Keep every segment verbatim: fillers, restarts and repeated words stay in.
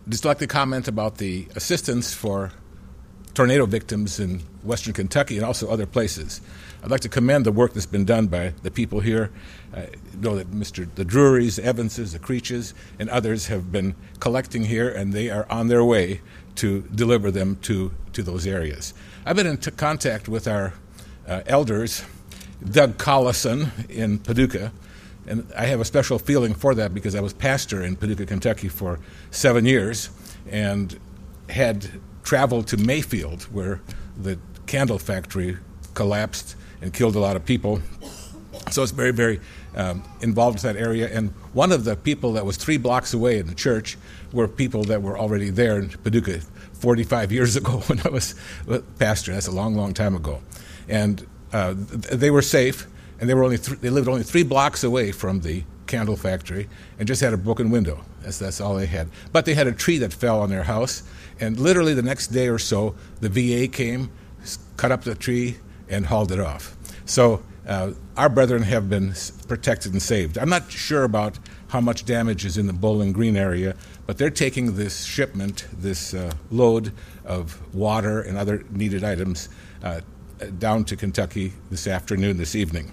just like to comment about the assistance for tornado victims in western Kentucky and also other places. I'd like to commend the work that's been done by the people here. I know that Mister the Drurys, the Evanses, the Creeches, and others have been collecting here, and they are on their way to deliver them to, to those areas. I've been in t- contact with our uh, elders, Doug Collison in Paducah, and I have a special feeling for that because I was pastor in Paducah, Kentucky for seven years and had traveled to Mayfield where the candle factory collapsed and killed a lot of people. So it's very, very um, involved with that area. And one of the people that was three blocks away in the church were people that were already there in Paducah forty-five years ago when I was pastor. That's a long, long time ago. And uh, they were safe, and they were only th- they lived only three blocks away from the candle factory and just had a broken window. That's, that's all they had. But they had a tree that fell on their house, and literally the next day or so, the V A came, cut up the tree, and hauled it off. So uh, our brethren have been protected and saved. I'm not sure about how much damage is in the Bowling Green area, but they're taking this shipment, this uh, load of water and other needed items uh, down to Kentucky this afternoon, this evening.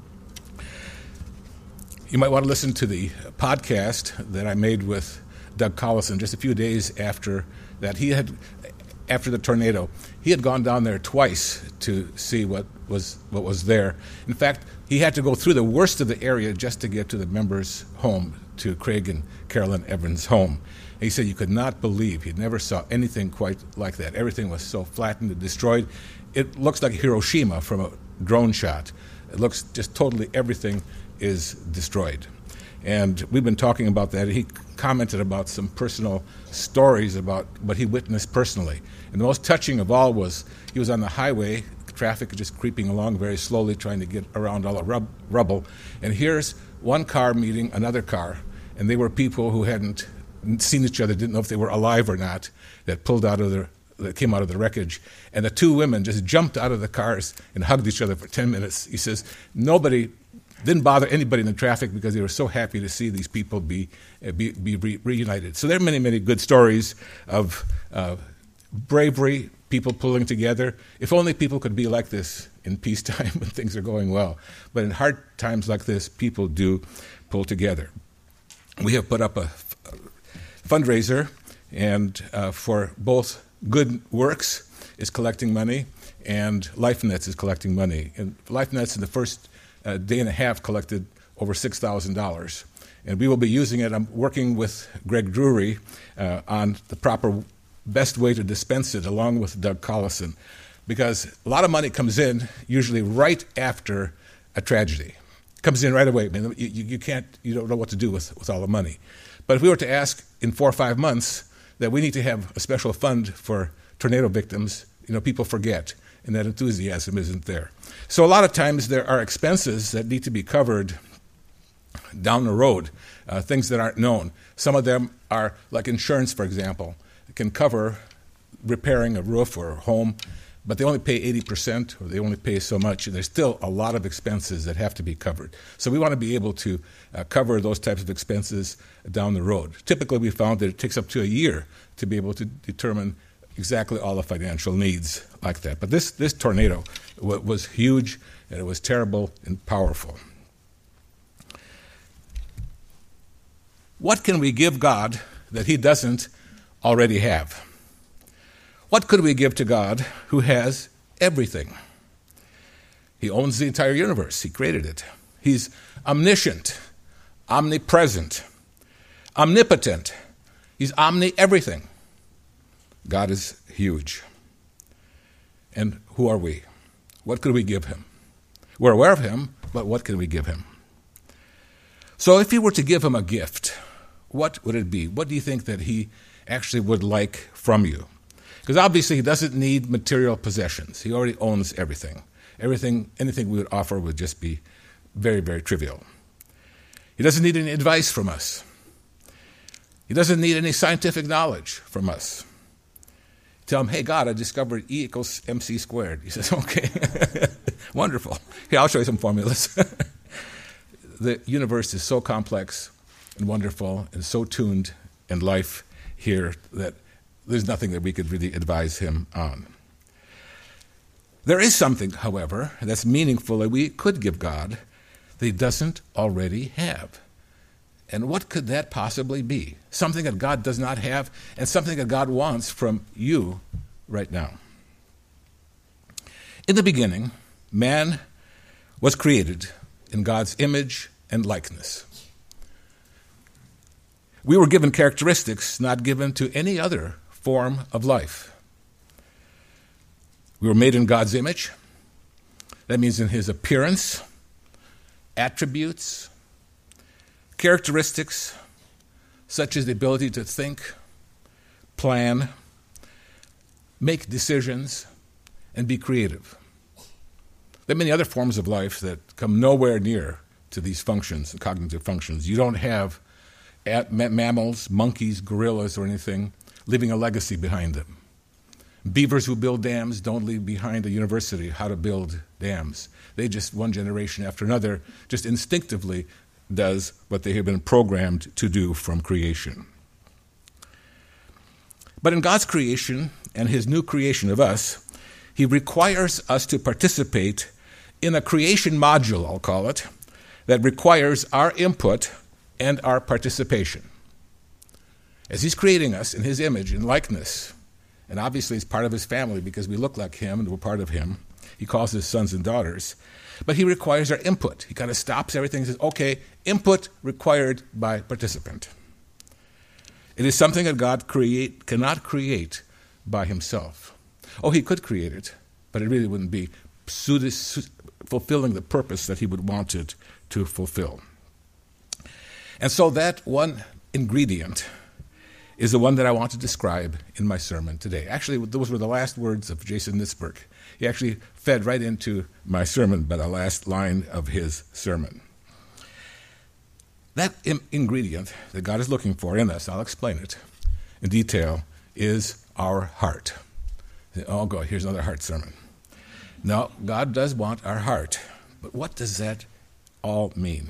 You might want to listen to the podcast that I made with Doug Collison just a few days after that. He had, after the tornado, he had gone down there twice to see what was what was there. In fact, he had to go through the worst of the area just to get to the members' home, to Craig and Carolyn Evans' home. And he said you could not believe, he never saw anything quite like that. Everything was so flattened and destroyed. It looks like Hiroshima from a drone shot. It looks just totally, everything is destroyed. And we've been talking about that. He commented about some personal stories about what he witnessed personally. And the most touching of all was he was on the highway, traffic just creeping along very slowly, trying to get around all the rub- rubble. And here's one car meeting another car, and they were people who hadn't seen each other, didn't know if they were alive or not, that pulled out of their that came out of the wreckage. And the two women just jumped out of the cars and hugged each other for ten minutes. He says nobody didn't bother anybody in the traffic because they were so happy to see these people be uh, be, be re- reunited. So there are many, many good stories of uh, bravery, people pulling together. If only people could be like this in peacetime when things are going well. But in hard times like this, people do pull together. We have put up a, f- a fundraiser, and uh, for both Good Works is collecting money, and LifeNets is collecting money. And LifeNets in the first uh, day and a half collected over six thousand dollars. And we will be using it. I'm working with Greg Drury uh, on the proper best way to dispense it, along with Doug Collison, because a lot of money comes in usually right after a tragedy. It comes in right away. I mean, you, you can't, you don't know what to do with, with all the money. But if we were to ask in four or five months that we need to have a special fund for tornado victims, you know, people forget, and that enthusiasm isn't there. So a lot of times there are expenses that need to be covered down the road, uh, things that aren't known. Some of them are, like insurance, for example, can cover repairing a roof or a home, but they only pay eighty percent, or they only pay so much, and there's still a lot of expenses that have to be covered. So we want to be able to uh, cover those types of expenses down the road. Typically, we found that it takes up to a year to be able to determine exactly all the financial needs like that. But this, this tornado w- was huge, and it was terrible and powerful. What can we give God that he doesn't already have? What could we give to God who has everything? He owns the entire universe. He created it. He's omniscient, omnipresent, omnipotent. He's omni-everything. God is huge. And who are we? What could we give him? We're aware of him, but what can we give him? So if you were to give him a gift, what would it be? What do you think that he actually would like from you? Because obviously he doesn't need material possessions. He already owns everything. Everything, anything we would offer would just be very, very trivial. He doesn't need any advice from us. He doesn't need any scientific knowledge from us. Tell him, hey, God, I discovered E equals mc squared. He says, okay, wonderful. Here, I'll show you some formulas. The universe is so complex and wonderful and so tuned, and life here that there's nothing that we could really advise him on. There is something, however, that's meaningful that we could give God that he doesn't already have. And what could that possibly be? Something that God does not have and something that God wants from you right now. In the beginning, man was created in God's image and likeness. We were given characteristics not given to any other form of life. We were made in God's image. That means in his appearance, attributes, characteristics such as the ability to think, plan, make decisions, and be creative. There are many other forms of life that come nowhere near to these functions, the cognitive functions. You don't have mammals, monkeys, gorillas, or anything leaving a legacy behind them. Beavers who build dams don't leave behind a university how to build dams. They just, one generation after another, just instinctively does what they have been programmed to do from creation. But in God's creation and his new creation of us, he requires us to participate in a creation module, I'll call it, that requires our input and our participation. As he's creating us in his image and likeness, and obviously he's part of his family because we look like him and we're part of him, he calls us sons and daughters, but he requires our input. He kind of stops everything and says, okay, input required by participant. It is something that God create cannot create by himself. Oh, he could create it, but it really wouldn't be suited, fulfilling the purpose that he would want it to fulfill. And so that one ingredient is the one that I want to describe in my sermon today. Actually, those were the last words of Jason Nitzberg. He actually fed right into my sermon by the last line of his sermon. That im- ingredient that God is looking for in us, I'll explain it in detail, is our heart. Oh, God, here's another heart sermon. No, God does want our heart. But what does that all mean?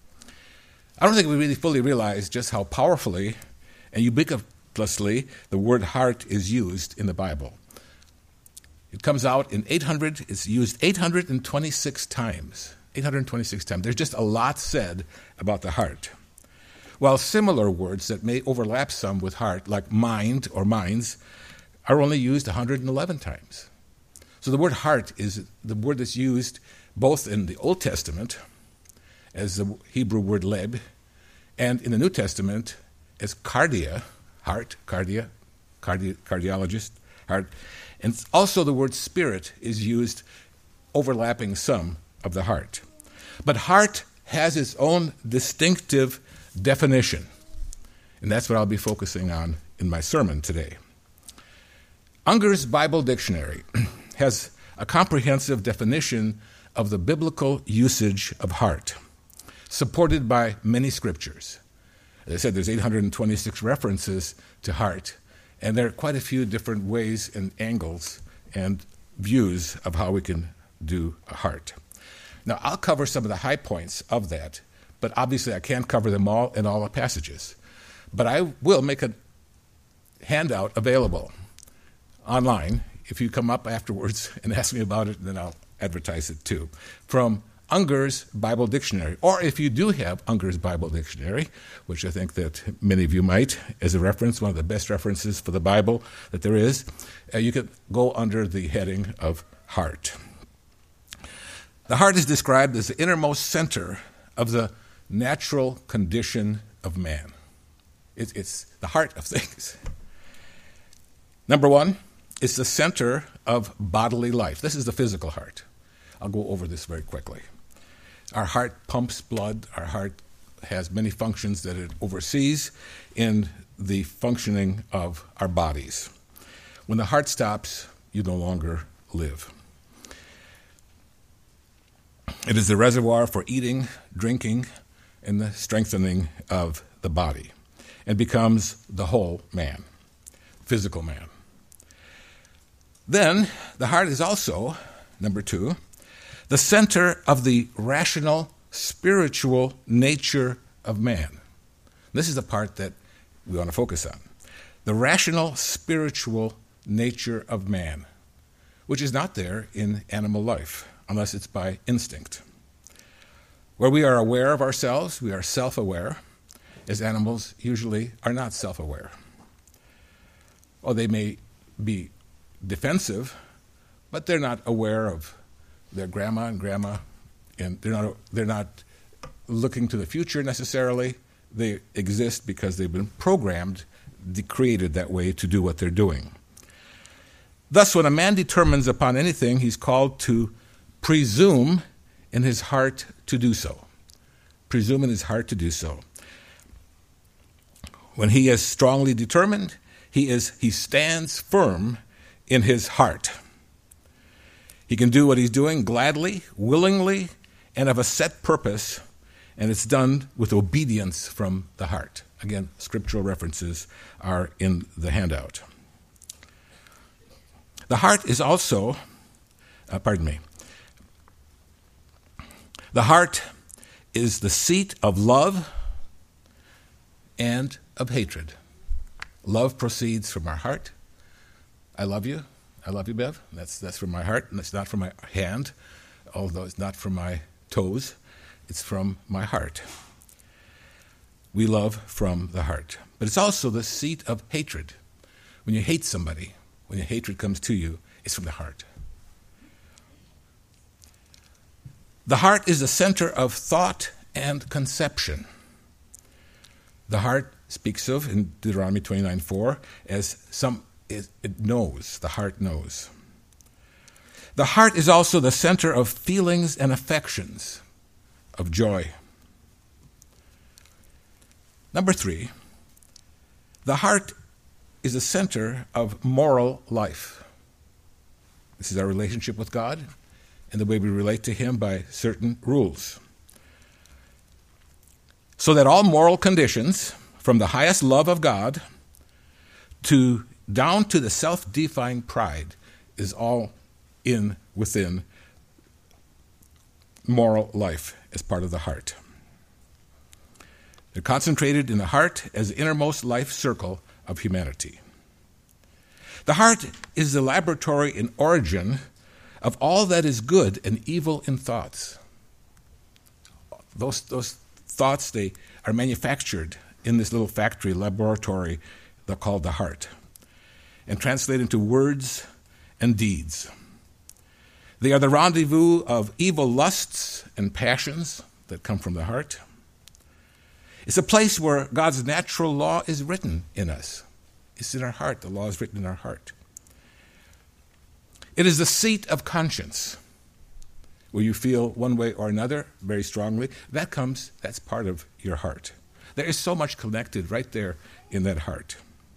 I don't think we really fully realize just how powerfully and ubiquitously the word heart is used in the Bible. It comes out in eight hundred, it's used eight hundred twenty-six times. eight hundred twenty-six times. There's just a lot said about the heart. While similar words that may overlap some with heart, like mind or minds, are only used one hundred eleven times. So the word heart is the word that's used both in the Old Testament as the Hebrew word leb, and in the New Testament as cardia, heart, cardia, cardi- cardiologist, heart. And also the word spirit is used overlapping some of the heart. But heart has its own distinctive definition, and that's what I'll be focusing on in my sermon today. Unger's Bible Dictionary has a comprehensive definition of the biblical usage of heart, supported by many scriptures. As I said, there's eight hundred twenty-six references to heart, and there are quite a few different ways and angles and views of how we can do a heart. Now, I'll cover some of the high points of that, but obviously I can't cover them all in all the passages. But I will make a handout available online. If you come up afterwards and ask me about it, then I'll advertise it too, from Unger's Bible Dictionary. Or if you do have Unger's Bible Dictionary, which I think that many of you might, as a reference, one of the best references for the Bible that there is, uh, you could go under the heading of heart. The heart is described as the innermost center of the natural condition of man. It, it's the heart of things. Number one, it's the center of bodily life. This is the physical heart. I'll go over this very quickly. Our heart pumps blood. Our heart has many functions that it oversees in the functioning of our bodies. When the heart stops, you no longer live. It is the reservoir for eating, drinking, and the strengthening of the body, and becomes the whole man, physical man. Then, the heart is also, number two, the center of the rational, spiritual nature of man. This is the part that we want to focus on. the rational, spiritual nature of man, which is not there in animal life, unless it's by instinct. Where we are aware of ourselves, we are self-aware, as animals usually are not self-aware. Or they may be defensive, but they're not aware of their grandma and grandma, and they're not, they're not looking to the future necessarily. They exist because they've been programmed, created that way to do what they're doing. Thus, when a man determines upon anything, he's called to presume in his heart to do so. Presume in his heart to do so. When he is strongly determined, he is he stands firm in his heart. He can do what he's doing gladly, willingly, and of a set purpose, and it's done with obedience from the heart. Again, scriptural references are in the handout. The heart is also, uh, pardon me, the heart is the seat of love and of hatred. Love proceeds from our heart. I love you. I love you, Bev. That's that's from my heart, and it's not from my hand, although it's not from my toes. It's from my heart. We love from the heart. But it's also the seat of hatred. When you hate somebody, when your hatred comes to you, it's from the heart. The heart is the center of thought and conception. The heart speaks of, in Deuteronomy twenty-nine four, as some, it, it knows, the heart knows. The heart is also the center of feelings and affections, of joy. Number three, the heart is the center of moral life. This is our relationship with God and the way we relate to Him by certain rules. So that all moral conditions, from the highest love of God to down to the self-defying pride, is all in within moral life as part of the heart. They're concentrated in the heart as the innermost life circle of humanity. The heart is the laboratory and origin of all that is good and evil in thoughts. Those, those thoughts, they are manufactured in this little factory, laboratory, they're called the heart, and translated into words and deeds. They are the rendezvous of evil lusts and passions that come from the heart. It's a place where God's natural law is written in us. It's in our heart. The law is written in our heart. It is the seat of conscience, where you feel one way or another very strongly. That comes, that's part of your heart. There is so much connected right there in that heart.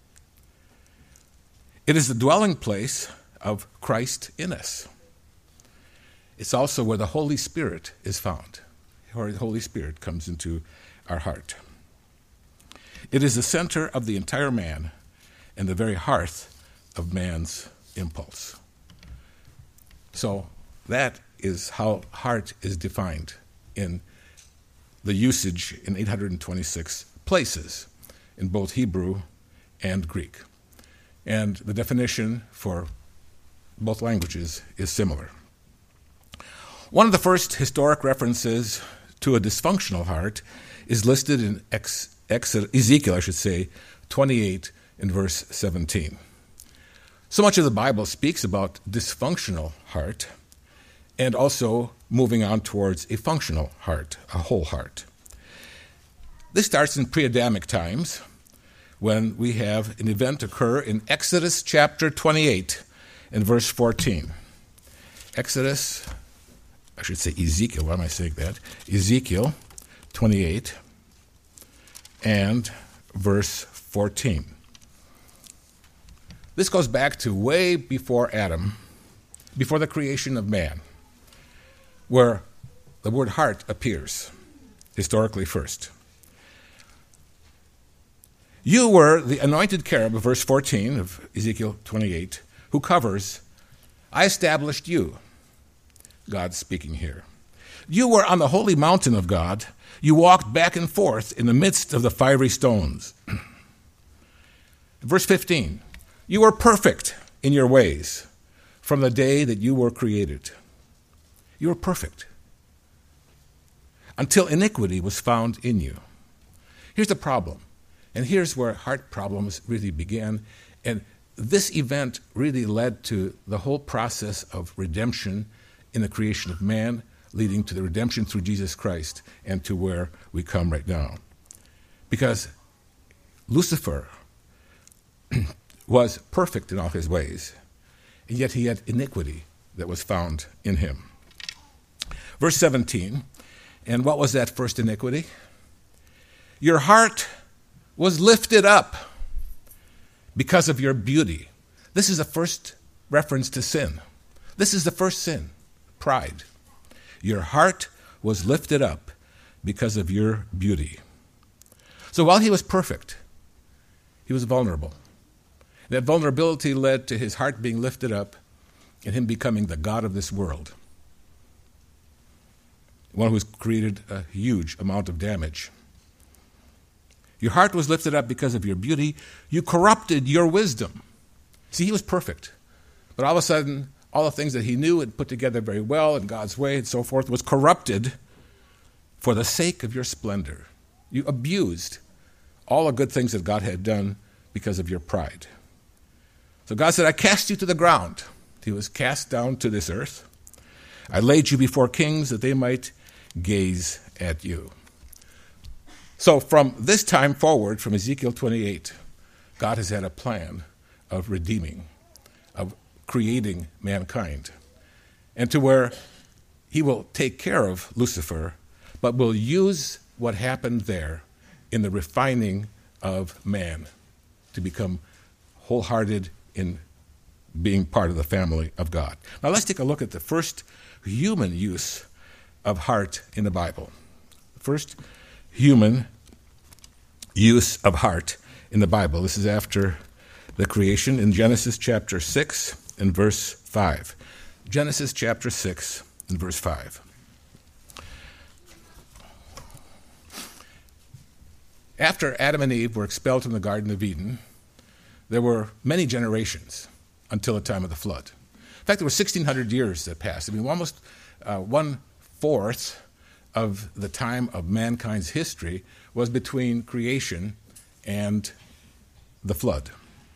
It is the dwelling place of Christ in us. It's also where the Holy Spirit is found, where the Holy Spirit comes into our heart. It is the center of the entire man and the very hearth of man's impulse. So that is how heart is defined in the usage in eight hundred twenty-six places in both Hebrew and Greek. And the definition for both languages is similar. One of the first historic references to a dysfunctional heart is listed in Ex- Exodus, Ezekiel, I should say, twenty-eight in verse seventeen. So much of the Bible speaks about dysfunctional heart and also moving on towards a functional heart, a whole heart. This starts in pre-Adamic times when we have an event occur in Exodus chapter twenty-eight and verse fourteen. Exodus, I should say Ezekiel, why am I saying that? Ezekiel twenty-eight and verse fourteen. This goes back to way before Adam, before the creation of man, where the word heart appears, historically first. You were the anointed cherub, verse fourteen of Ezekiel twenty-eight, who covers, I established you, God speaking here. You were on the holy mountain of God. You walked back and forth in the midst of the fiery stones. Verse fifteen, you were perfect in your ways from the day that you were created. You were perfect until iniquity was found in you. Here's the problem, and here's where heart problems really began, and this event really led to the whole process of redemption in the creation of man, leading to the redemption through Jesus Christ and to where we come right now. Because Lucifer was perfect in all his ways, and yet he had iniquity that was found in him. Verse seventeen, and what was that first iniquity? Your heart was lifted up because of your beauty. This is the first reference to sin. This is the first sin, pride. Your heart was lifted up because of your beauty. So while he was perfect, he was vulnerable. That vulnerability led to his heart being lifted up and him becoming the god of this world, one who's created a huge amount of damage. Your heart was lifted up because of your beauty. You corrupted your wisdom. See, he was perfect. But all of a sudden, all the things that he knew and put together very well in God's way and so forth was corrupted for the sake of your splendor. You abused all the good things that God had done because of your pride. So God said, I cast you to the ground. He was cast down to this earth. I laid you before kings that they might gaze at you. So from this time forward, from Ezekiel twenty-eight, God has had a plan of redeeming, of creating mankind, and to where he will take care of Lucifer, but will use what happened there in the refining of man to become wholehearted in being part of the family of God. Now let's take a look at the first human use of heart in the Bible. The first human use of heart in the Bible. This is after the creation in Genesis chapter six and verse five. Genesis chapter six and verse five. After Adam and Eve were expelled from the Garden of Eden, there were many generations until the time of the flood. In fact, there were sixteen hundred years that passed. I mean, almost uh, one-fourth of the time of mankind's history was between creation and the flood.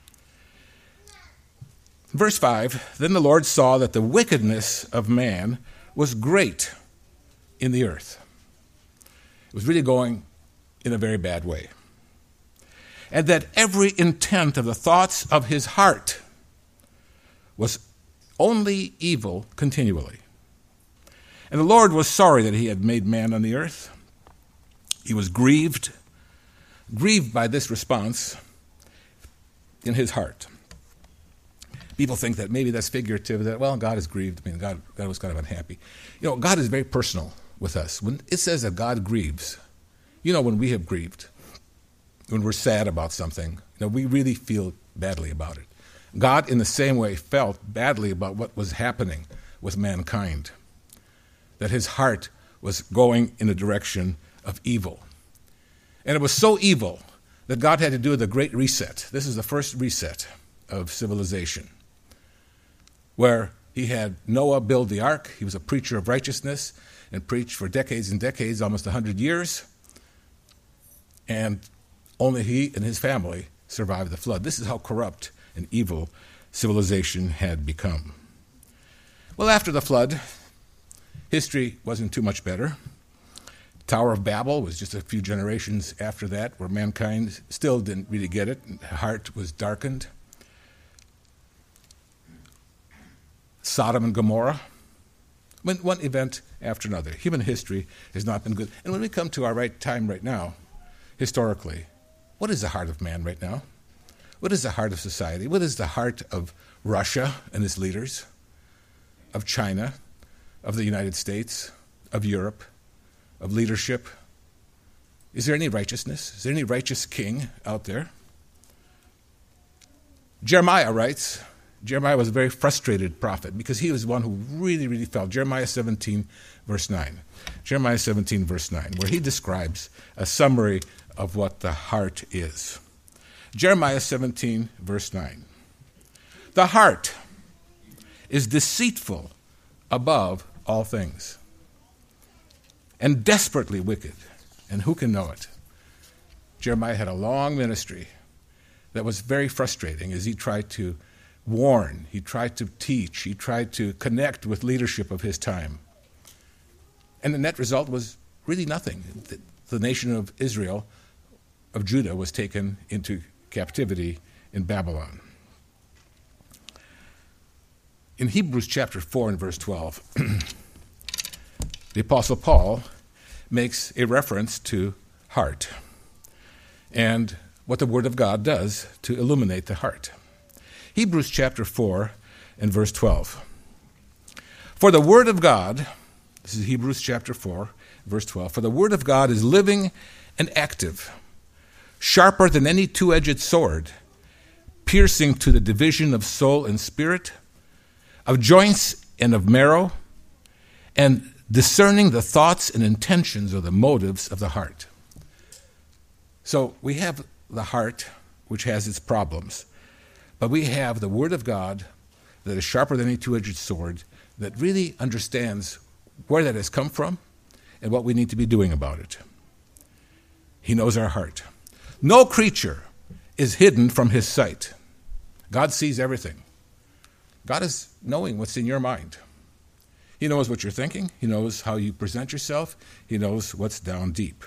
Verse five, then the Lord saw that the wickedness of man was great in the earth. It was really going in a very bad way. And that every intent of the thoughts of his heart was only evil continually. And the Lord was sorry that he had made man on the earth. He was grieved, grieved by this response in his heart. People think that maybe that's figurative, that, well, God is grieved. I mean, God, God was kind of unhappy. You know, God is very personal with us. When it says that God grieves, you know, when we have grieved, when we're sad about something, you know, we really feel badly about it. God, in the same way, felt badly about what was happening with mankind, that his heart was going in the direction of evil. And it was so evil that God had to do the Great Reset. This is the first reset of civilization, where he had Noah build the ark. He was a preacher of righteousness and preached for decades and decades, almost one hundred years. And only he and his family survived the flood. This is how corrupt and evil civilization had become. Well, after the flood, history wasn't too much better. Tower of Babel was just a few generations after that, where mankind still didn't really get it, and heart was darkened. Sodom and Gomorrah, one event after another. Human history has not been good. And when we come to our right time right now, historically, what is the heart of man right now? What is the heart of society? What is the heart of Russia and its leaders, of China, of the United States, of Europe, of leadership? Is there any righteousness? Is there any righteous king out there? Jeremiah writes, Jeremiah was a very frustrated prophet because he was one who really, really felt. Jeremiah seventeen, verse nine. Jeremiah seventeen, verse nine, where he describes a summary of what the heart is. Jeremiah seventeen, verse nine. The heart is deceitful above all things and desperately wicked, and who can know it? Jeremiah had a long ministry that was very frustrating as he tried to warn, he tried to teach, he tried to connect with leadership of his time. And the net result was really nothing. The, the nation of Israel, of Judah, was taken into captivity in Babylon. In Hebrews chapter four and verse twelve, the Apostle Paul makes a reference to heart and what the Word of God does to illuminate the heart. Hebrews chapter four and verse twelve. For the Word of God, this is Hebrews chapter four, verse twelve, for the Word of God is living and active, sharper than any two-edged sword, piercing to the division of soul and spirit, of joints and of marrow, and discerning the thoughts and intentions or the motives of the heart. So we have the heart, which has its problems, but we have the Word of God that is sharper than any two-edged sword that really understands where that has come from and what we need to be doing about it. He knows our heart. No creature is hidden from his sight. God sees everything. God is knowing what's in your mind. He knows what you're thinking. He knows how you present yourself. He knows what's down deep.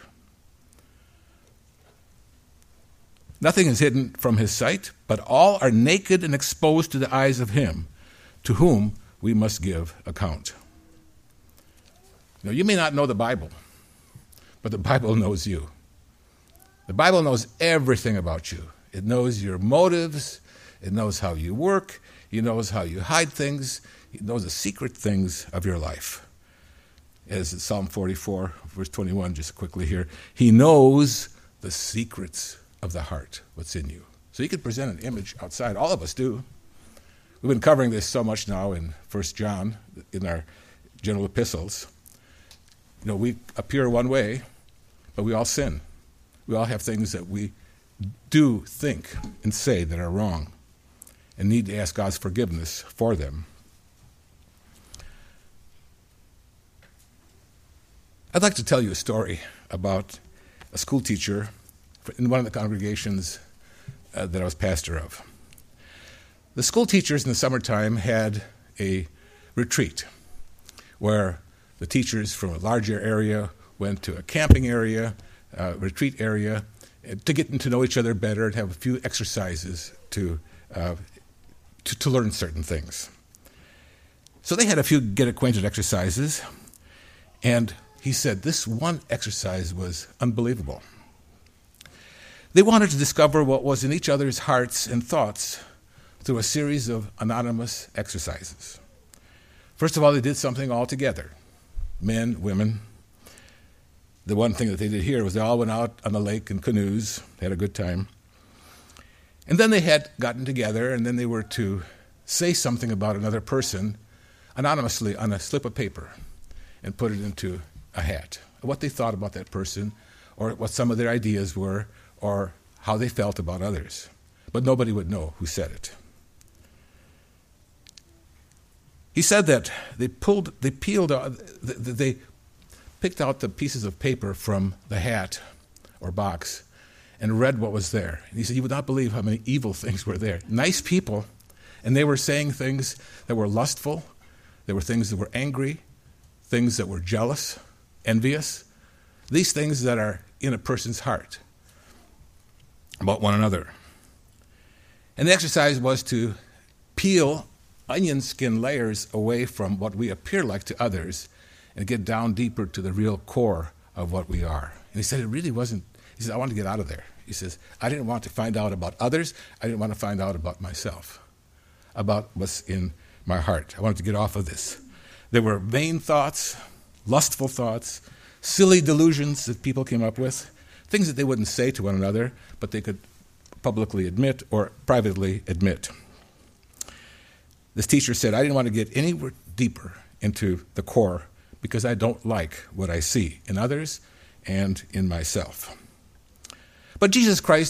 Nothing is hidden from his sight, but all are naked and exposed to the eyes of him to whom we must give account. Now, you may not know the Bible, but the Bible knows you. The Bible knows everything about you. It knows your motives. It knows how you work. It knows how you hide things. It knows the secret things of your life. As in Psalm forty-four, verse twenty-one, just quickly here, he knows the secrets of the heart, what's in you. So you can present an image outside. All of us do. We've been covering this so much now in First John, in our general epistles. You know, we appear one way, but we all sin. We all have things that we do think and say that are wrong and need to ask God's forgiveness for them. I'd like to tell you a story about a school teacher in one of the congregations uh, that I was pastor of. The school teachers in the summertime had a retreat where the teachers from a larger area went to a camping area, uh, retreat area, uh, to get to know each other better and have a few exercises to, uh, to, to learn certain things. So they had a few get-acquainted exercises, and he said this one exercise was unbelievable. They wanted to discover what was in each other's hearts and thoughts through a series of anonymous exercises. First of all, they did something all together. Men, women. The one thing that they did here was they all went out on the lake in canoes, had a good time. And then they had gotten together, and then they were to say something about another person anonymously on a slip of paper and put it into a hat. What they thought about that person, or what some of their ideas were, or how they felt about others. But nobody would know who said it. He said that they pulled, they peeled, out, they picked out the pieces of paper from the hat or box and read what was there. And he said, you would not believe how many evil things were there. Nice people, and they were saying things that were lustful. There were things that were angry, things that were jealous, envious, these things that are in a person's heart about one another. And the exercise was to peel onion skin layers away from what we appear like to others and get down deeper to the real core of what we are. And he said it really wasn't, he said, I wanted to get out of there. He says, I didn't want to find out about others. I didn't want to find out about myself, about what's in my heart. I wanted to get off of this. There were vain thoughts, lustful thoughts, silly delusions that people came up with, things that they wouldn't say to one another, but they could publicly admit or privately admit. This teacher said, I didn't want to get any deeper into the core because I don't like what I see in others and in myself. But Jesus Christ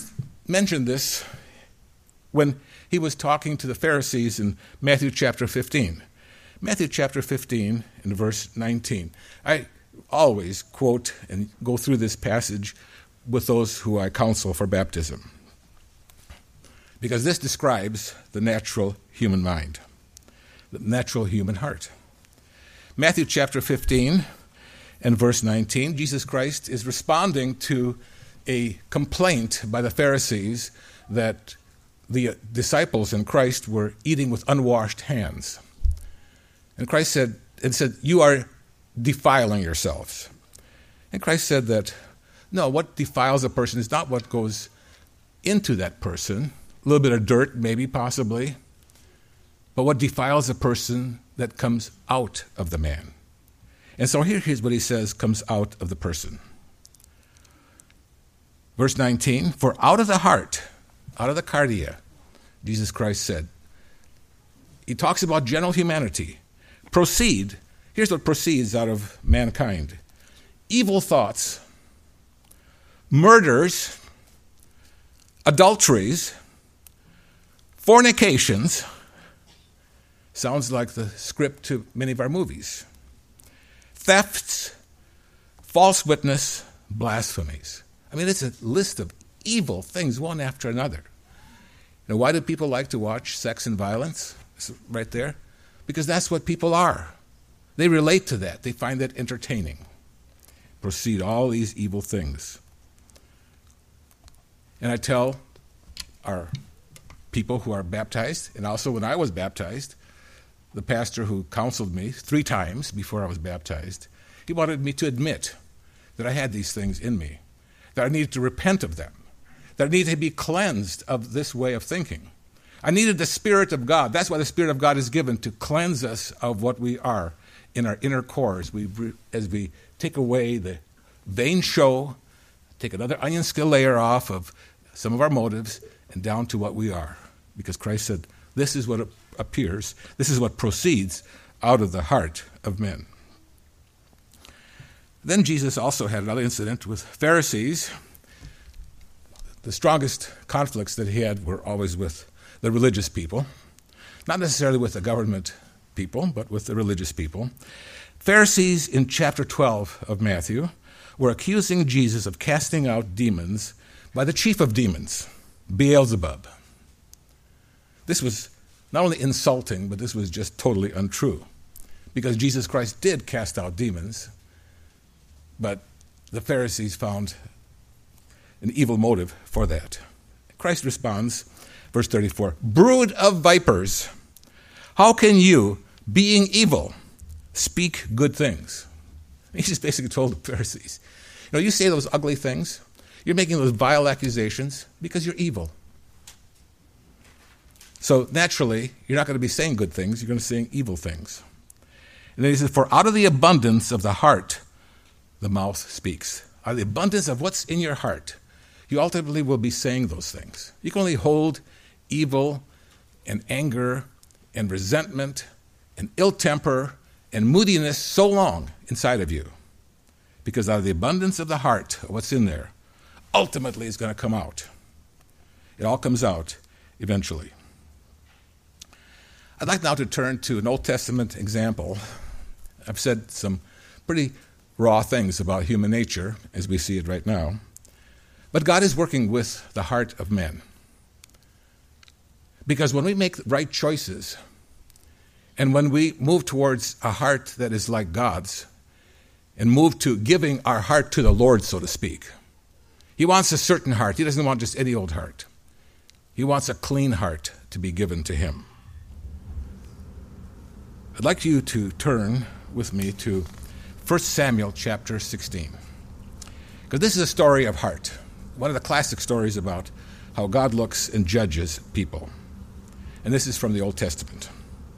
mentioned this when he was talking to the Pharisees in Matthew chapter fifteen. Matthew chapter fifteen and verse nineteen. I always quote and go through this passage with those who I counsel for baptism, because this describes the natural human mind, the natural human heart. Matthew chapter fifteen and verse nineteen, Jesus Christ is responding to a complaint by the Pharisees that the disciples in Christ were eating with unwashed hands. And Christ said, and said, you are defiling yourselves. And Christ said that, no, what defiles a person is not what goes into that person, a little bit of dirt maybe, possibly, but what defiles a person that comes out of the man. And so here, here's what he says comes out of the person. Verse nineteen, for out of the heart, out of the cardia, Jesus Christ said, he talks about general humanity, proceed, here's what proceeds out of mankind: evil thoughts, murders, adulteries, fornications, sounds like the script to many of our movies, thefts, false witness, blasphemies. I mean, it's a list of evil things, one after another. Now, why do people like to watch sex and violence? It's right there. Because that's what people are. They relate to that. They find that entertaining. Proceed all these evil things. And I tell our people who are baptized, and also when I was baptized, the pastor who counseled me three times before I was baptized, he wanted me to admit that I had these things in me, that I needed to repent of them, that I needed to be cleansed of this way of thinking. I needed the Spirit of God. That's why the Spirit of God is given, to cleanse us of what we are in our inner core as we, as we take away the vain show, take another onion skin layer off of some of our motives, and down to what we are. Because Christ said, this is what appears, this is what proceeds out of the heart of men. Then Jesus also had another incident with Pharisees. The strongest conflicts that he had were always with the religious people, not necessarily with the government people, but with the religious people. Pharisees in chapter twelve of Matthew were accusing Jesus of casting out demons by the chief of demons, Beelzebub. This was not only insulting, but this was just totally untrue, because Jesus Christ did cast out demons, but the Pharisees found an evil motive for that. Christ responds, verse thirty-four, brood of vipers, how can you, being evil, speak good things? He just basically told the Pharisees, you know, you say those ugly things, you're making those vile accusations because you're evil. So naturally, you're not going to be saying good things, you're going to be saying evil things. And then he says, for out of the abundance of the heart, the mouth speaks. Out of the abundance of what's in your heart, you ultimately will be saying those things. You can only hold evil and anger and resentment and ill temper and moodiness so long inside of you, because out of the abundance of the heart, what's in there, ultimately is going to come out. It all comes out eventually. I'd like now to turn to an Old Testament example. I've said some pretty raw things about human nature as we see it right now. But God is working with the heart of men. Because when we make right choices, and when we move towards a heart that is like God's, and move to giving our heart to the Lord, so to speak, He wants a certain heart. He doesn't want just any old heart. He wants a clean heart to be given to Him. I'd like you to turn with me to First Samuel chapter sixteen. Because this is a story of heart. One of the classic stories about how God looks and judges people. And this is from the Old Testament.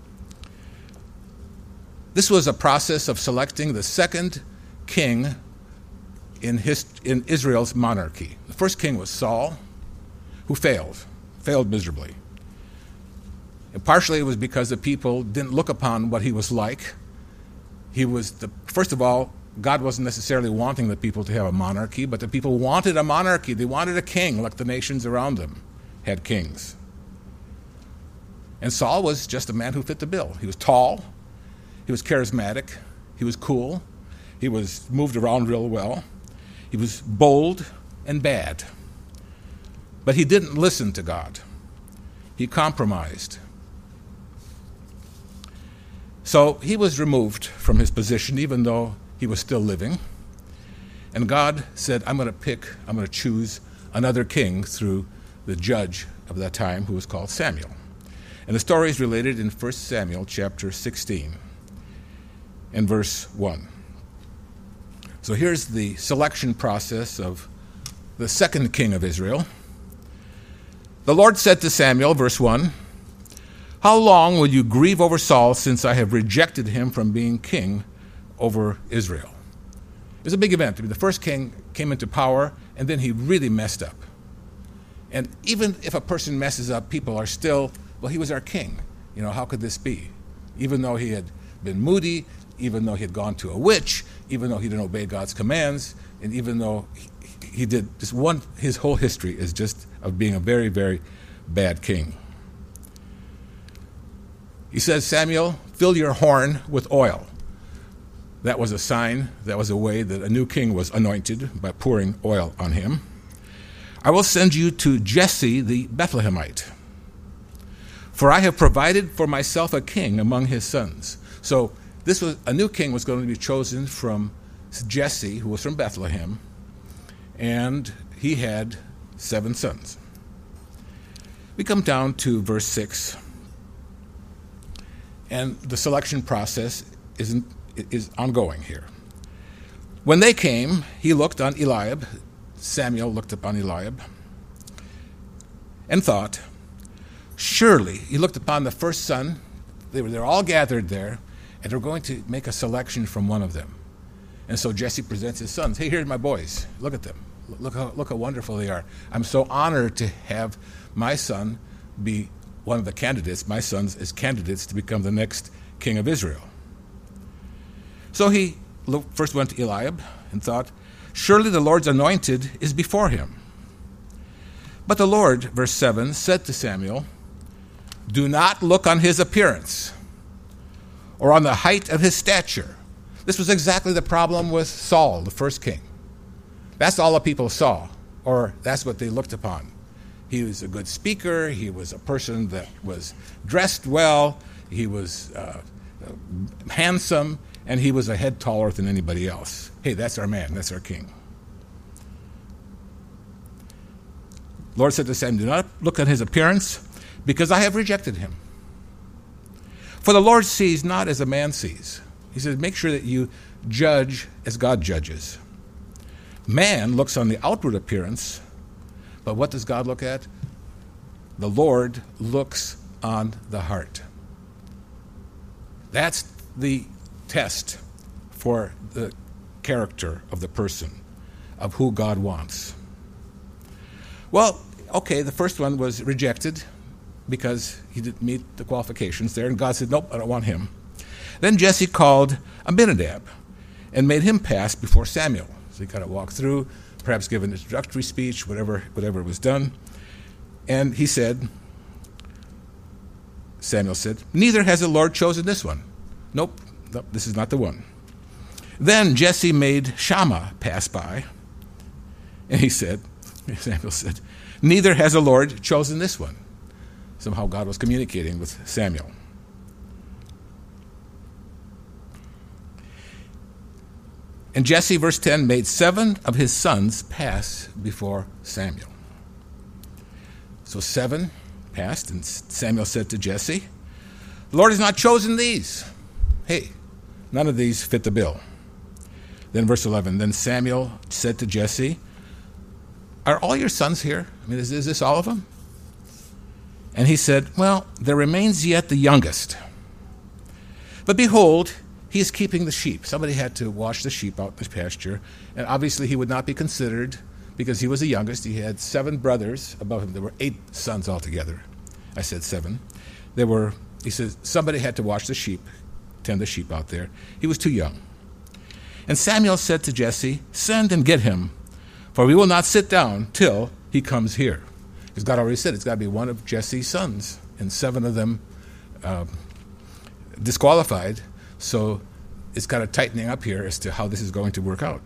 This was a process of selecting the second king in, his, in Israel's monarchy. The first king was Saul, who failed, failed miserably. And partially it was because the people didn't look upon what he was like. He was, the, first of all, God wasn't necessarily wanting the people to have a monarchy, but the people wanted a monarchy. They wanted a king, like the nations around them had kings. And Saul was just a man who fit the bill. He was tall, he was charismatic, he was cool, he was moved around real well, he was bold and bad. But he didn't listen to God. He compromised. So he was removed from his position, even though he was still living. And God said, I'm going to pick, I'm going to choose another king through the judge of that time, who was called Samuel. And the story is related in First Samuel chapter sixteen and verse one. So here's the selection process of the second king of Israel. The Lord said to Samuel, verse one, how long will you grieve over Saul, since I have rejected him from being king over Israel? It was a big event. I mean, the first king came into power, and then he really messed up. And even if a person messes up, people are still, well, he was our king. You know, how could this be? Even though he had been moody, even though he had gone to a witch, even though he didn't obey God's commands, and even though he, he did just one, his whole history is just of being a very, very bad king. He says, Samuel, fill your horn with oil. That was a sign, that was a way that a new king was anointed, by pouring oil on him. I will send you to Jesse the Bethlehemite, for I have provided for myself a king among his sons. So this was a new king was going to be chosen from Jesse, who was from Bethlehem, and he had seven sons. We come down to verse six. And the selection process isn't, is ongoing here. When they came, he looked on Eliab, Samuel looked upon Eliab, and thought, surely, he looked upon the first son, they were they're all gathered there, and they're going to make a selection from one of them. And so Jesse presents his sons. Hey, here's my boys. Look at them. Look how, look how wonderful they are. I'm so honored to have my son be one of the candidates, my sons, as candidates to become the next king of Israel. So he looked, first went to Eliab and thought, surely the Lord's anointed is before him. But the Lord, verse seven, said to Samuel, do not look on his appearance or on the height of his stature. This was exactly the problem with Saul, the first king. That's all the people saw, or that's what they looked upon. He was a good speaker. He was a person that was dressed well. He was uh, uh, handsome, and he was a head taller than anybody else. Hey, that's our man. That's our king. Lord said to Samuel, do not look at his appearance, because I have rejected him. For the Lord sees not as a man sees. He says, make sure that you judge as God judges. Man looks on the outward appearance, but what does God look at? The Lord looks on the heart. That's the test for the character of the person, of who God wants. Well, okay, the first one was rejected because he didn't meet the qualifications there, and God said, nope, I don't want him. Then Jesse called Abinadab and made him pass before Samuel. So he kind of walked through, perhaps give an introductory speech, whatever, whatever was done. And he said, Samuel said, neither has the Lord chosen this one. Nope, nope, this is not the one. Then Jesse made Shammah pass by, and he said, Samuel said, neither has the Lord chosen this one. Somehow God was communicating with Samuel. And Jesse, verse ten, made seven of his sons pass before Samuel. So seven passed, and Samuel said to Jesse, the Lord has not chosen these. Hey, none of these fit the bill. Then verse eleven, then Samuel said to Jesse, are all your sons here? I mean, is, is this all of them? And he said, well, there remains yet the youngest. But behold, he is keeping the sheep. Somebody had to wash the sheep out in the pasture, and obviously he would not be considered because he was the youngest. He had seven brothers above him. There were eight sons altogether. I said seven. There were, he says, somebody had to wash the sheep, tend the sheep out there. He was too young. And Samuel said to Jesse, "Send and get him, for we will not sit down till he comes here." Because God already said it's got to be one of Jesse's sons, and seven of them uh, disqualified. So it's kind of tightening up here as to how this is going to work out.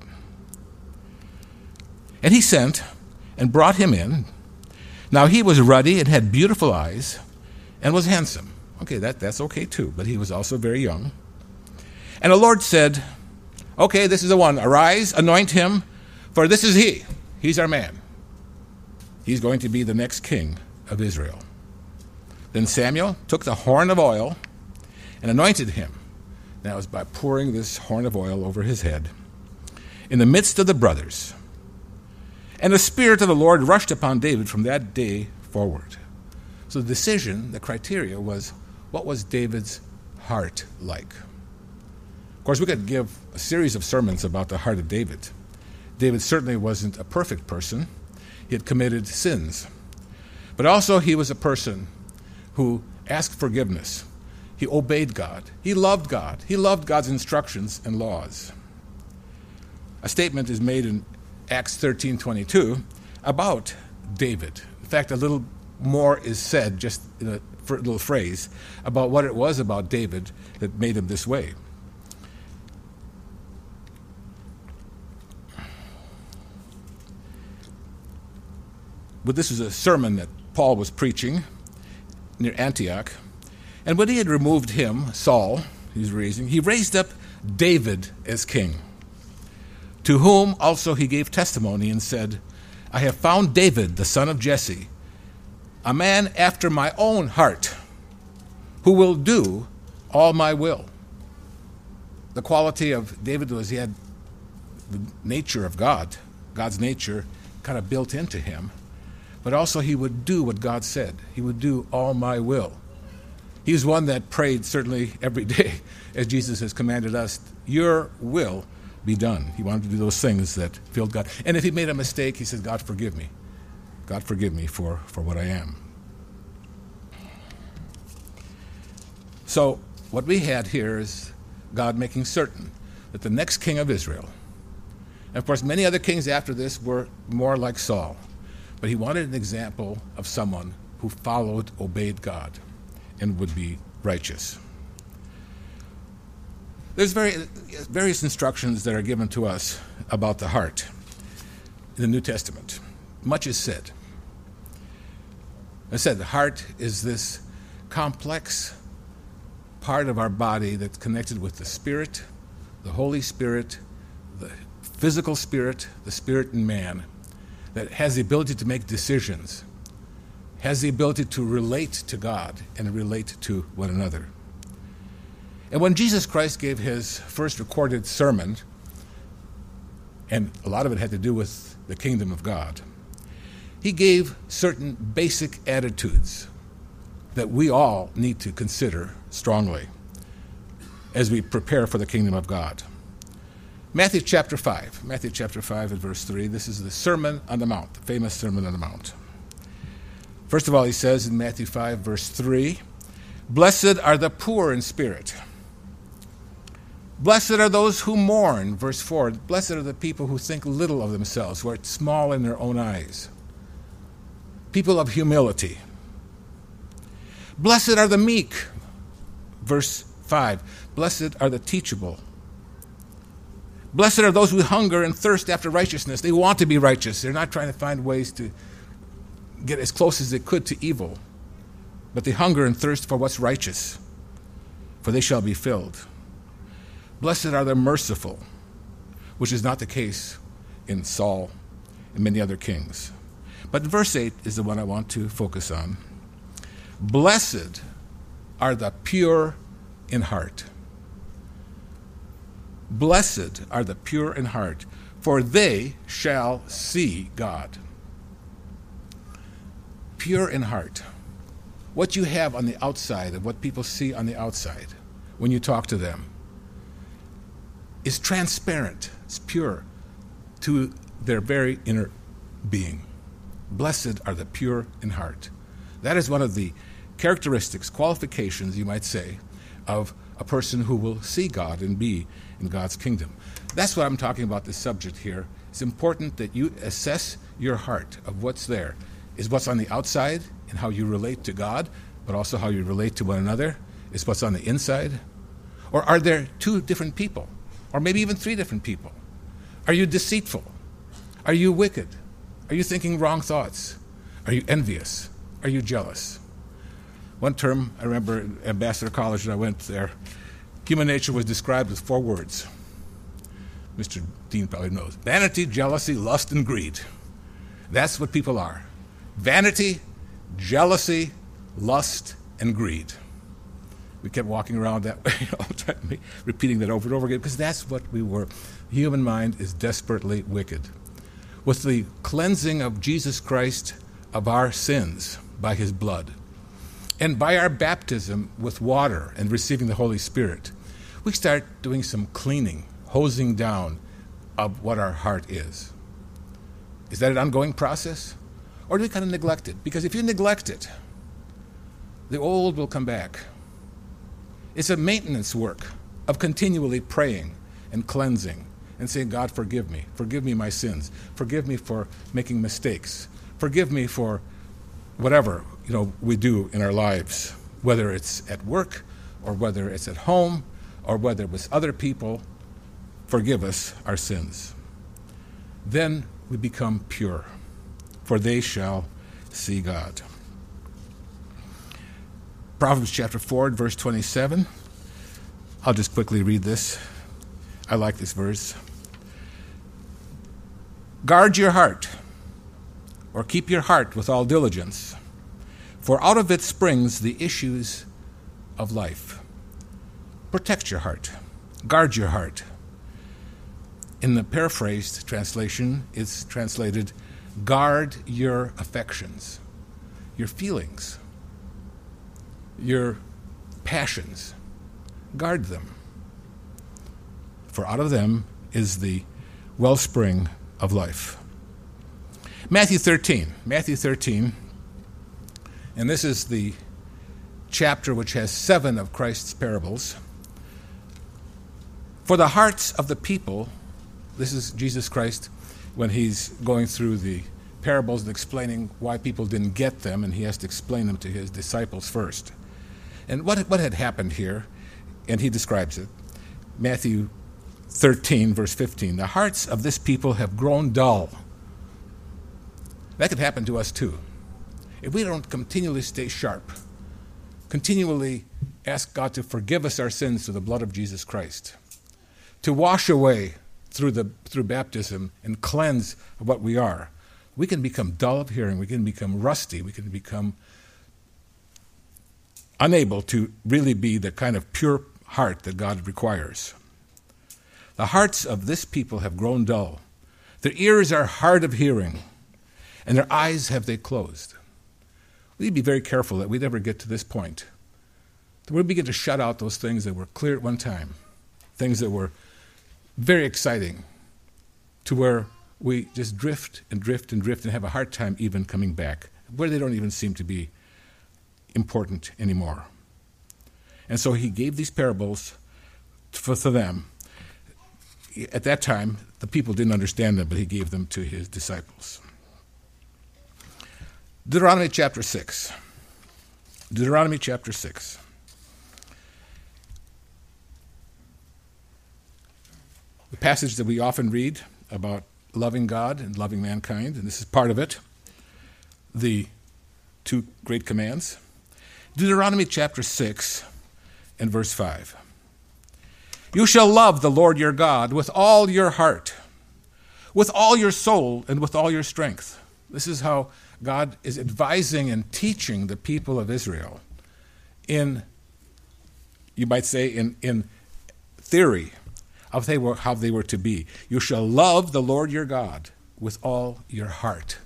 And he sent and brought him in. Now he was ruddy and had beautiful eyes and was handsome. Okay, that, that's okay too, but he was also very young. And the Lord said, "Okay, this is the one. Arise, anoint him, for this is he. He's our man. He's going to be the next king of Israel." Then Samuel took the horn of oil and anointed him. That was by pouring this horn of oil over his head in the midst of the brothers. And the Spirit of the Lord rushed upon David from that day forward. So the decision, the criteria was, what was David's heart like? Of course, we could give a series of sermons about the heart of David. David certainly wasn't a perfect person. He had committed sins. But also he was a person who asked forgiveness. He obeyed God. He loved God. He loved God's instructions and laws. A statement is made in Acts thirteen twenty-two about David. In fact, a little more is said, just in a little phrase, about what it was about David that made him this way. But this was a sermon that Paul was preaching near Antioch. And when he had removed him, Saul, he was raising, he raised up David as king, to whom also he gave testimony and said, "I have found David, the son of Jesse, a man after my own heart, who will do all my will." The quality of David was he had the nature of God, God's nature kind of built into him, but also he would do what God said. He would do all my will. He was one that prayed certainly every day, as Jesus has commanded us, "Your will be done." He wanted to do those things that filled God. And if he made a mistake, he said, "God, forgive me. God, forgive me for, for what I am." So what we had here is God making certain that the next king of Israel, and of course many other kings after this were more like Saul, but he wanted an example of someone who followed, obeyed God, and would be righteous. There's very, various instructions that are given to us about the heart in the New Testament. Much is said. I said the heart is this complex part of our body that's connected with the Spirit, the Holy Spirit, the physical spirit, the spirit in man, that has the ability to make decisions, has the ability to relate to God and relate to one another. And when Jesus Christ gave his first recorded sermon, and a lot of it had to do with the kingdom of God, he gave certain basic attitudes that we all need to consider strongly as we prepare for the kingdom of God. Matthew chapter five, Matthew chapter five and verse three, this is the Sermon on the Mount, the famous Sermon on the Mount. First of all, he says in Matthew five, verse three, "Blessed are the poor in spirit. Blessed are those who mourn," verse four. "Blessed are the people who think little of themselves, who are small in their own eyes. People of humility. Blessed are the meek," verse five. "Blessed are the teachable. Blessed are those who hunger and thirst after righteousness." They want to be righteous. They're not trying to find ways to get as close as they could to evil, but they hunger and thirst for what's righteous, for they shall be filled. Blessed are the merciful, which is not the case in Saul and many other kings. But verse eight is the one I want to focus on. Blessed are the pure in heart. Blessed are the pure in heart, for they shall see God. Pure in heart. What you have on the outside of what people see on the outside when you talk to them is transparent, it's pure to their very inner being. Blessed are the pure in heart. That is one of the characteristics, qualifications, you might say, of a person who will see God and be in God's kingdom. That's what I'm talking about, this subject here. It's important that you assess your heart of what's there. Is what's on the outside and how you relate to God, but also how you relate to one another? Is what's on the inside? Or are there two different people? Or maybe even three different people? Are you deceitful? Are you wicked? Are you thinking wrong thoughts? Are you envious? Are you jealous? One term, I remember at Ambassador College, and I went there, human nature was described with four words. Mister Dean probably knows. Vanity, jealousy, lust, and greed. That's what people are. Vanity, jealousy, lust, and greed. We kept walking around that way all the time, repeating that over and over again, because that's what we were. The human mind is desperately wicked. With the cleansing of Jesus Christ of our sins by his blood, and by our baptism with water and receiving the Holy Spirit, we start doing some cleaning, hosing down of what our heart is. Is that an ongoing process? Or do we kind of neglect it? Because if you neglect it, the old will come back. It's a maintenance work of continually praying and cleansing and saying, God, forgive me. Forgive me my sins. Forgive me for making mistakes. Forgive me for whatever, you know, we do in our lives, whether it's at work or whether it's at home or whether it's other people. Forgive us our sins. Then we become pure, for they shall see God. Proverbs chapter four, verse twenty-seven. I'll just quickly read this. I like this verse. Guard your heart, or keep your heart with all diligence, for out of it springs the issues of life. Protect your heart. Guard your heart. In the paraphrased translation, it's translated, guard your affections, your feelings, your passions. Guard them. For out of them is the wellspring of life. Matthew thirteen. Matthew thirteen. And this is the chapter which has seven of Christ's parables. For the hearts of the people, this is Jesus Christ when he's going through the parables and explaining why people didn't get them, and he has to explain them to his disciples first. And what, what had happened here, and he describes it, Matthew thirteen, verse fifteen, the hearts of this people have grown dull. That could happen to us too. If we don't continually stay sharp, continually ask God to forgive us our sins through the blood of Jesus Christ, to wash away through the through baptism and cleanse what we are, we can become dull of hearing, we can become rusty, we can become unable to really be the kind of pure heart that God requires. The hearts of this people have grown dull. Their ears are hard of hearing, and their eyes have they closed. We need to be very careful that we never get to this point, that we begin to shut out those things that were clear at one time, things that were very exciting, to where we just drift and drift and drift and have a hard time even coming back, where they don't even seem to be important anymore. And so he gave these parables for, for them. At that time, the people didn't understand them, but he gave them to his disciples. Deuteronomy chapter six. Deuteronomy chapter six. The passage that we often read about loving God and loving mankind, and this is part of it, the two great commands. Deuteronomy chapter six and verse five. You shall love the Lord your God with all your heart, with all your soul, and with all your strength. This is how God is advising and teaching the people of Israel in, you might say, in, in theory of they were, how they were to be. You shall love the Lord your God with all your heart,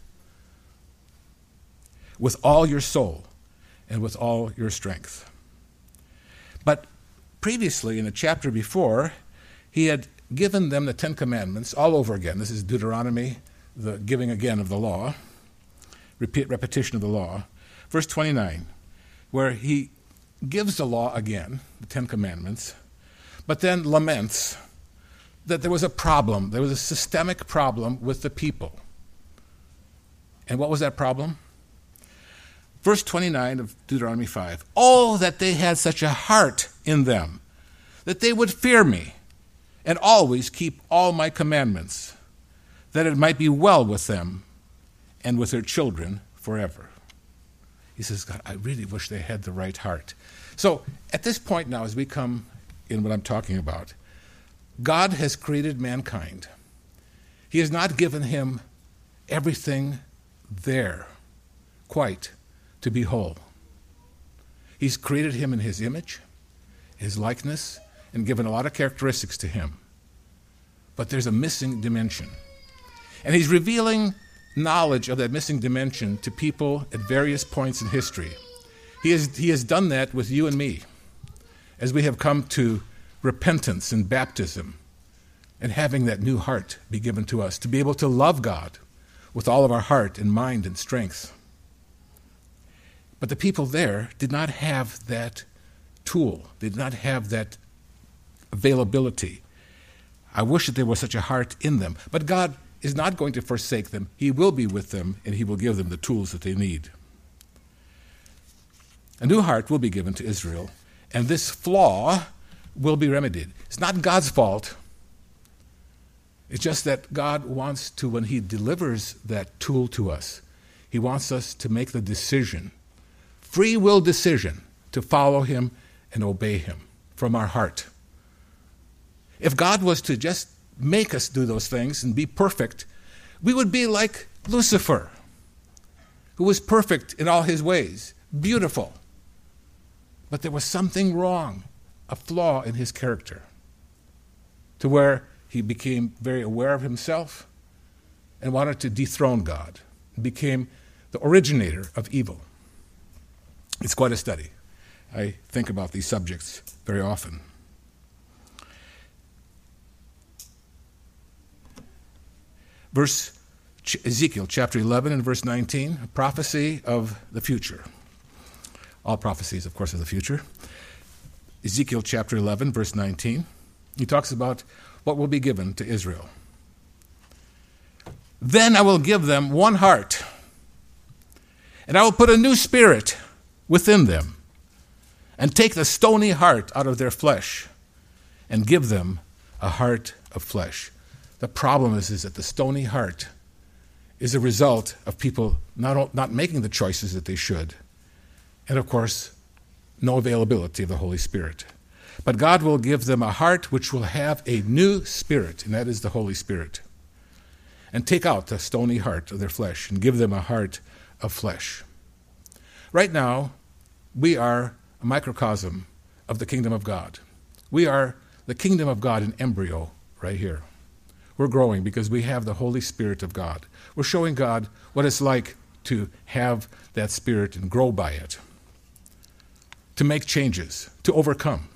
with all your soul, and with all your strength. But previously, in a chapter before, he had given them the Ten Commandments all over again. This is Deuteronomy, the giving again of the law, repeat, repetition of the law. Verse twenty-nine, where he gives the law again, the Ten Commandments, but then laments that there was a problem. There was a systemic problem with the people. And what was that problem? Verse twenty-nine of Deuteronomy five. Oh, that they had such a heart in them, that they would fear me and always keep all my commandments, that it might be well with them and with their children forever. He says, God, I really wish they had the right heart. So at this point now, as we come in what I'm talking about, God has created mankind. He has not given him everything there, quite, to be whole. He's created him in his image, his likeness, and given a lot of characteristics to him. But there's a missing dimension. And he's revealing knowledge of that missing dimension to people at various points in history. He has, he has done that with you and me as we have come to repentance and baptism and having that new heart be given to us, to be able to love God with all of our heart and mind and strength. But the people there did not have that tool. They did not have that availability. I wish that there was such a heart in them. But God is not going to forsake them. He will be with them, and he will give them the tools that they need. A new heart will be given to Israel, and this flaw will be remedied. It's not God's fault. It's just that God wants to, when he delivers that tool to us, he wants us to make the decision, free will decision, to follow him and obey him from our heart. If God was to just make us do those things and be perfect, we would be like Lucifer, who was perfect in all his ways, beautiful. But there was something wrong, a flaw in his character, to where he became very aware of himself and wanted to dethrone God, and became the originator of evil. It's quite a study. I think about these subjects very often. Verse Ezekiel chapter eleven and verse nineteen, a prophecy of the future. All prophecies, of course, of the future. Ezekiel chapter eleven, verse nineteen, he talks about what will be given to Israel. Then I will give them one heart, and I will put a new spirit within them, and take the stony heart out of their flesh, and give them a heart of flesh. The problem is, is that the stony heart is a result of people not, not making the choices that they should, and of course, no availability of the Holy Spirit. But God will give them a heart which will have a new spirit, and that is the Holy Spirit, and take out the stony heart of their flesh and give them a heart of flesh. Right now, we are a microcosm of the kingdom of God. We are the kingdom of God in embryo right here. We're growing because we have the Holy Spirit of God. We're showing God what it's like to have that Spirit and grow by it, to make changes, to overcome.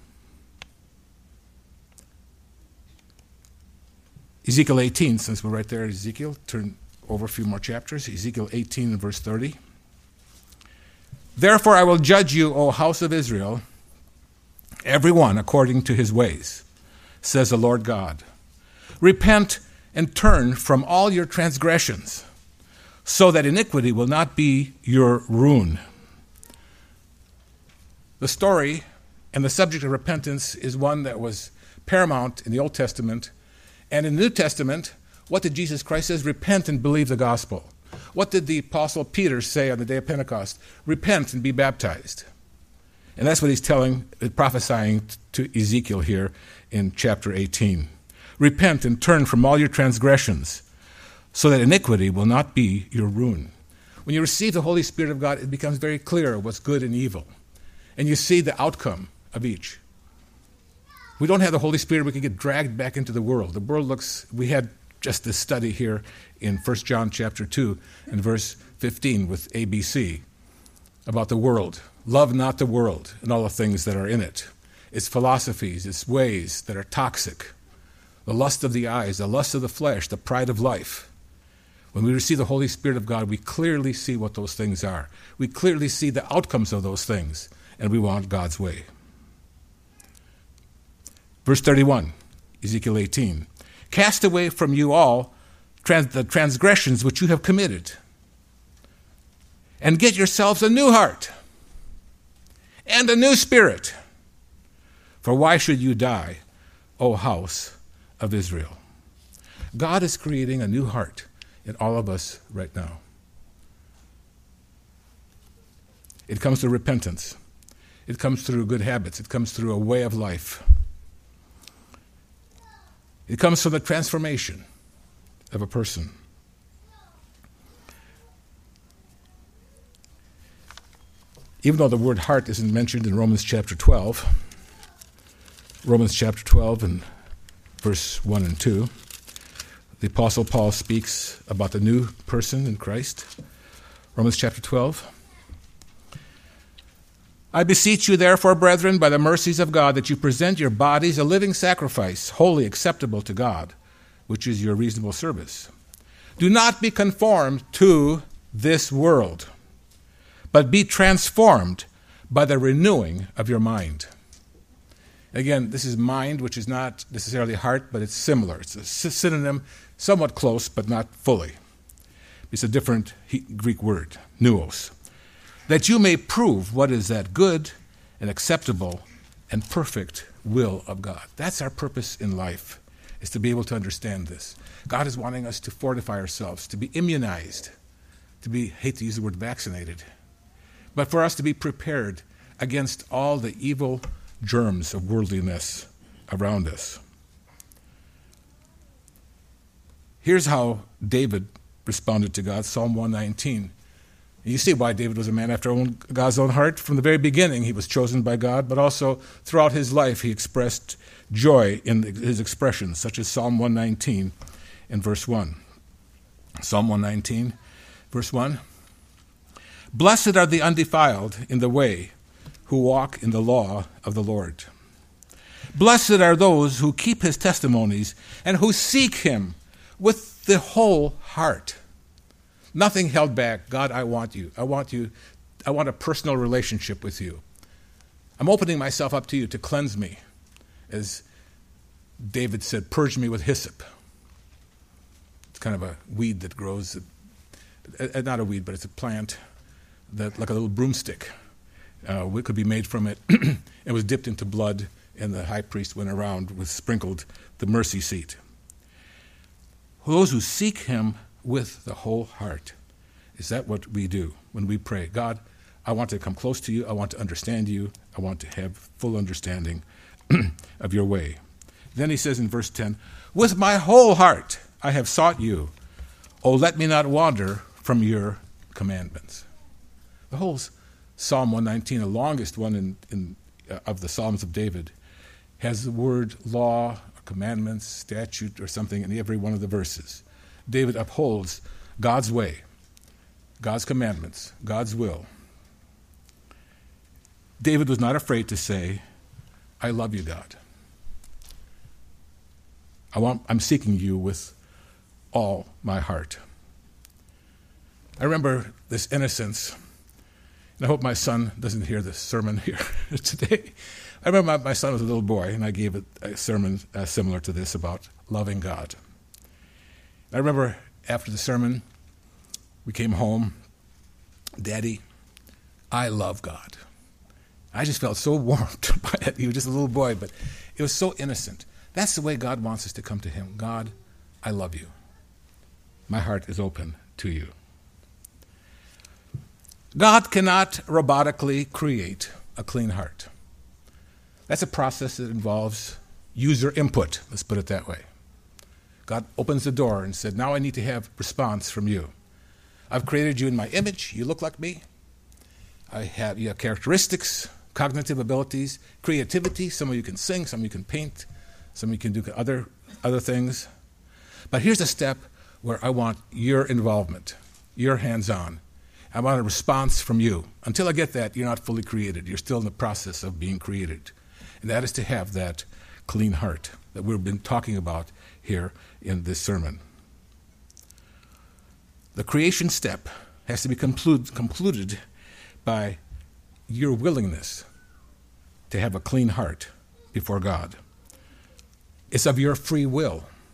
Ezekiel eighteen, since we're right there, Ezekiel, turn over a few more chapters. Ezekiel eighteen and verse thirty. Therefore I will judge you, O house of Israel, every one according to his ways, says the Lord God. Repent and turn from all your transgressions, so that iniquity will not be your ruin. The story and the subject of repentance is one that was paramount in the Old Testament. And in the New Testament, what did Jesus Christ say? Repent and believe the gospel. What did the Apostle Peter say on the day of Pentecost? Repent and be baptized. And that's what he's telling, prophesying to Ezekiel here in chapter eighteen. Repent and turn from all your transgressions, so that iniquity will not be your ruin. When you receive the Holy Spirit of God, it becomes very clear what's good and evil. And you see the outcome of each. We don't have the Holy Spirit, we can get dragged back into the world. The world looks, we had just this study here in First John chapter two and verse fifteen with A B C about the world. Love not the world and all the things that are in it. Its philosophies, its ways that are toxic. The lust of the eyes, the lust of the flesh, the pride of life. When we receive the Holy Spirit of God, we clearly see what those things are. We clearly see the outcomes of those things, and we want God's way. Verse thirty-one, Ezekiel eighteen. Cast away from you all trans- the transgressions which you have committed, and get yourselves a new heart and a new spirit. For why should you die, O house of Israel? God is creating a new heart in all of us right now. It comes through repentance. It comes through good habits. It comes through a way of life. It comes from the transformation of a person. Even though the word heart isn't mentioned in Romans chapter twelve, Romans chapter twelve and verse one and two, the Apostle Paul speaks about the new person in Christ. Romans chapter twelve. I beseech you, therefore, brethren, by the mercies of God, that you present your bodies a living sacrifice, wholly acceptable to God, which is your reasonable service. Do not be conformed to this world, but be transformed by the renewing of your mind. Again, this is mind, which is not necessarily heart, but it's similar. It's a synonym, somewhat close, but not fully. It's a different Greek word, nous. That you may prove what is that good and acceptable and perfect will of God. That's our purpose in life, is to be able to understand this. God is wanting us to fortify ourselves, to be immunized, to be, hate to use the word vaccinated, but for us to be prepared against all the evil germs of worldliness around us. Here's how David responded to God, Psalm one nineteen. You see why David was a man after God's own heart. From the very beginning, he was chosen by God, but also throughout his life, he expressed joy in his expressions, such as Psalm one nineteen and verse one. Psalm one nineteen, verse one. Blessed are the undefiled in the way, who walk in the law of the Lord. Blessed are those who keep his testimonies and who seek him with the whole heart. Nothing held back. God, I want you. I want you. I want a personal relationship with you. I'm opening myself up to you to cleanse me. As David said, purge me with hyssop. It's kind of a weed that grows, uh, not a weed, but it's a plant, that like a little broomstick. Uh, it could be made from it. It was dipped into blood, and the high priest went around with sprinkled the mercy seat. Those who seek him with the whole heart. Is that what we do when we pray? God, I want to come close to you. I want to understand you. I want to have full understanding of your way. Then he says in verse ten, with my whole heart I have sought you. Oh, let me not wander from your commandments. The whole Psalm one nineteen, the longest one in, in, uh, of the Psalms of David, has the word law, commandments, statute, or something in every one of the verses. David upholds God's way, God's commandments, God's will. David was not afraid to say, I love you, God. I want, I'm seeking you with all my heart. I remember this innocence, and I hope my son doesn't hear this sermon here today. I remember my, my son was a little boy, and I gave a, a sermon uh, similar to this about loving God. I remember after the sermon, we came home. Daddy, I love God. I just felt so warmed by it. He was just a little boy, but it was so innocent. That's the way God wants us to come to him. God, I love you. My heart is open to you. God cannot robotically create a clean heart. That's a process that involves user input, let's put it that way. God opens the door and said, now I need to have response from you. I've created you in my image. You look like me. I have, you have characteristics, cognitive abilities, creativity. Some of you can sing, some of you can paint, some of you can do other, other things. But here's a step where I want your involvement, your hands-on. I want a response from you. Until I get that, you're not fully created. You're still in the process of being created. And that is to have that clean heart that we've been talking about here in this sermon. The creation step has to be conclude, concluded by your willingness to have a clean heart before God. It's of your free will.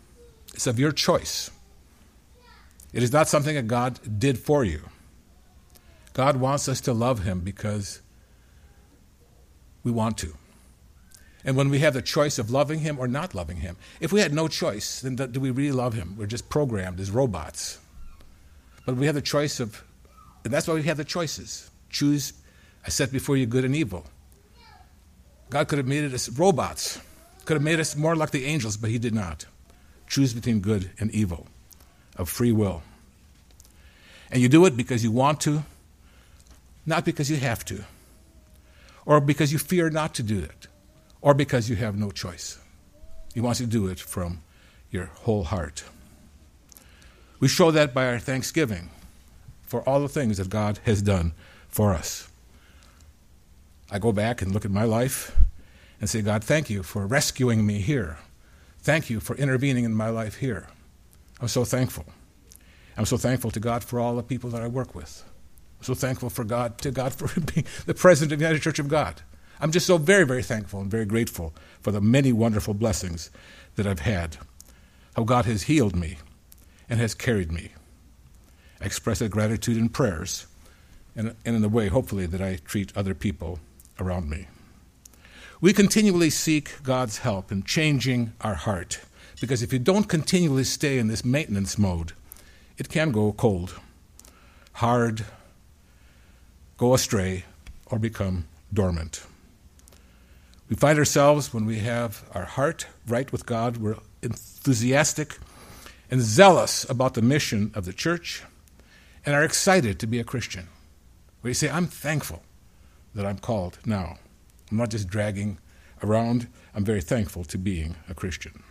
It's of your choice. It is not something that God did for you. God wants us to love him because we want to. And when we have the choice of loving him or not loving him, if we had no choice, then do we really love him? We're just programmed as robots. But we have the choice of, and that's why we have the choices. Choose, I set before you good and evil. God could have made us robots, could have made us more like the angels, but he did not. Choose between good and evil, of free will. And you do it because you want to, not because you have to, or because you fear not to do it, or because you have no choice. He wants you to do it from your whole heart. We show that by our thanksgiving for all the things that God has done for us. I go back and look at my life and say, God, thank you for rescuing me here. Thank you for intervening in my life here. I'm so thankful. I'm so thankful to God for all the people that I work with. I'm so thankful for God, to God for being the president of the United Church of God. I'm just so very, very thankful and very grateful for the many wonderful blessings that I've had. How God has healed me and has carried me. I express that gratitude in prayers and, and in the way, hopefully, that I treat other people around me. We continually seek God's help in changing our heart, because if you don't continually stay in this maintenance mode, it can go cold, hard, go astray, or become dormant. We find ourselves, when we have our heart right with God, we're enthusiastic and zealous about the mission of the church and are excited to be a Christian. Where you say, I'm thankful that I'm called now. I'm not just dragging around. I'm very thankful to being a Christian.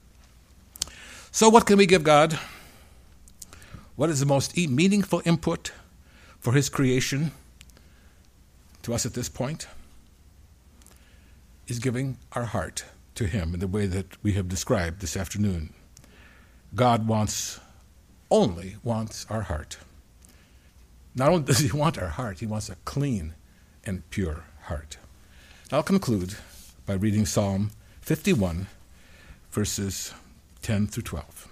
So what can we give God? What is the most meaningful input for his creation to us at this point? Is giving our heart to him in the way that we have described this afternoon. God wants, only wants our heart. Not only does he want our heart, he wants a clean and pure heart. I'll conclude by reading Psalm fifty-one, verses ten through twelve.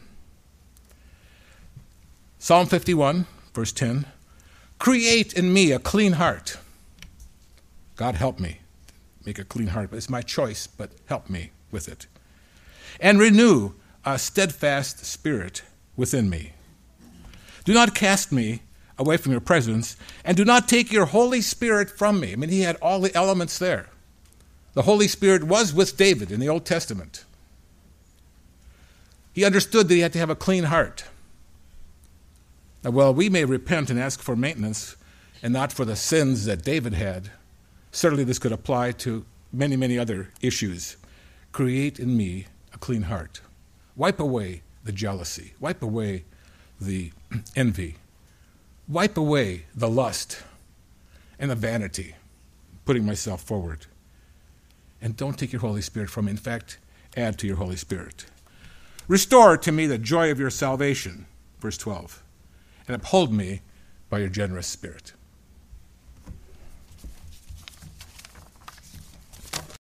Psalm fifty-one, verse ten, create in me a clean heart. God, help me make a clean heart. It's my choice, but help me with it. And renew a steadfast spirit within me. Do not cast me away from your presence, and do not take your Holy Spirit from me. I mean, he had all the elements there. The Holy Spirit was with David in the Old Testament. He understood that he had to have a clean heart. Now, while we may repent and ask for maintenance and not for the sins that David had, certainly this could apply to many, many other issues. Create in me a clean heart. Wipe away the jealousy. Wipe away the envy. Wipe away the lust and the vanity, putting myself forward. And don't take your Holy Spirit from me. In fact, add to your Holy Spirit. Restore to me the joy of your salvation, verse twelve, and uphold me by your generous spirit.